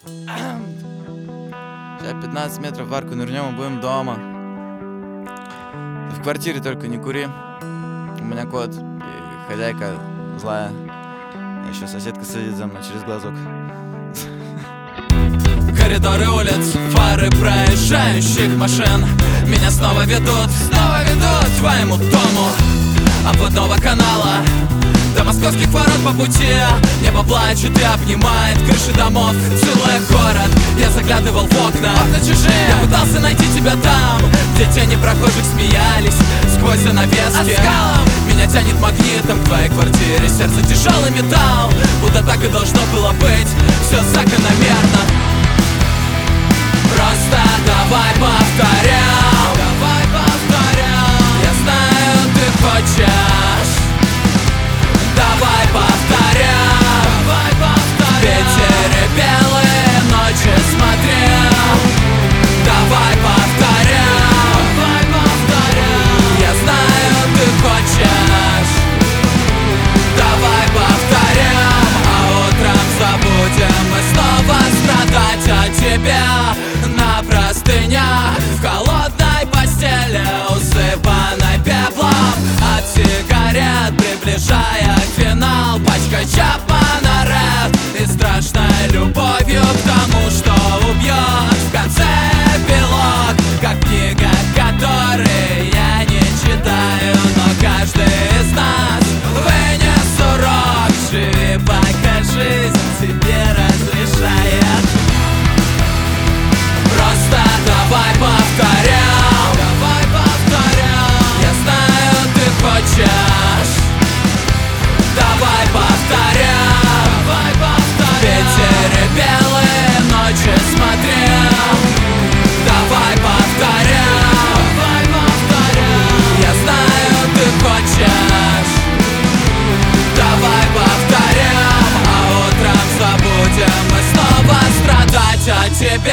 Сейчас 15 метров в арку нырнем и будем дома. Ты в квартире только не кури. У меня кот и хозяйка злая. И еще соседка следит за мной через глазок. Коридоры улиц, фары проезжающих машин меня снова ведут к твоему дому. Обводного канала до московских ворот по пути. Небо плачет и обнимает крыши домов, целый город. Я заглядывал в окна чужие. Я пытался найти тебя там, где тени прохожих смеялись сквозь занавески. Меня тянет магнитом к твоей квартире. Сердце тяжелый металл, будто так и должно было быть. Все закономерно. Просто давай повторял. Я знаю, ты хочешь. Давай повторял. Ветер и белые ночи смотрел. Давай повторял. Я знаю, ты хочешь. Давай повторял. А утром забудем мы снова страдать от тебя. На простынях, в холодной постели, усыпанной пеплом от сигарет, приближая финал. Пачка Чапмана Рэд и страшной любовью к тому, что убьет в конце эпилог. Как книга, которой я не читаю, но каждый из нас вынес урок. Живи, пока жизнь тебе разрешает. Просто давай повторял. Я знаю, ты хочешь. Давай повторял. Ветер и белые ночи смотрел. Давай повторял. Я знаю, ты хочешь. Давай повторял. А утром забудем мы снова страдать от тебя.